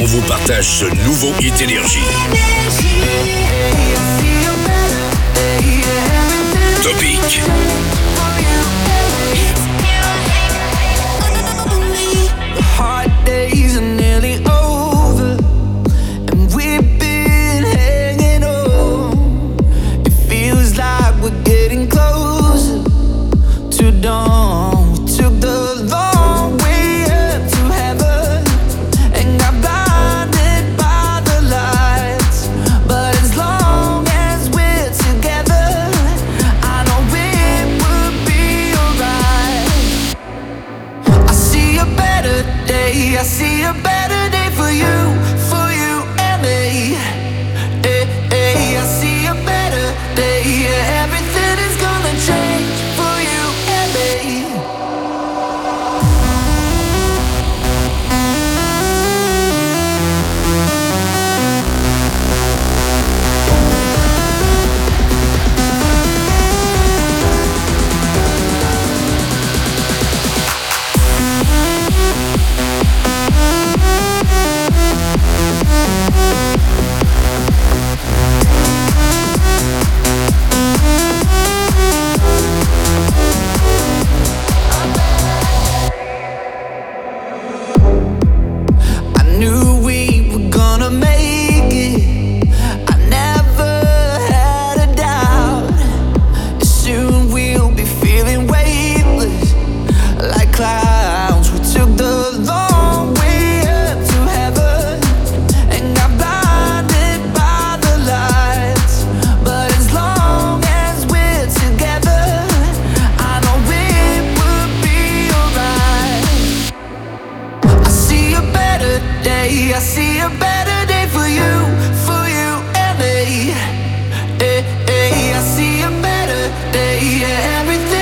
on vous partage ce nouveau hit Énergie. Topic. Hard days are nearly over, and we've been hanging on. It feels like we're getting closer to dawn. We took the long way up to heaven and got blinded by the lights. But as long as we're together, I know it will be alright. I see a better day, I see a better day for you and me. I see a better day, yeah, everything is gonna change for you and me. I knew we were gonna make it. I never had a doubt. Soon we'll be feeling weightless like clouds. We took the long way up to heaven and got blinded by the lights. But as long as we're together, I know it will be alright. I see a better day, I see a better day for you and me. I see a better day, yeah, everything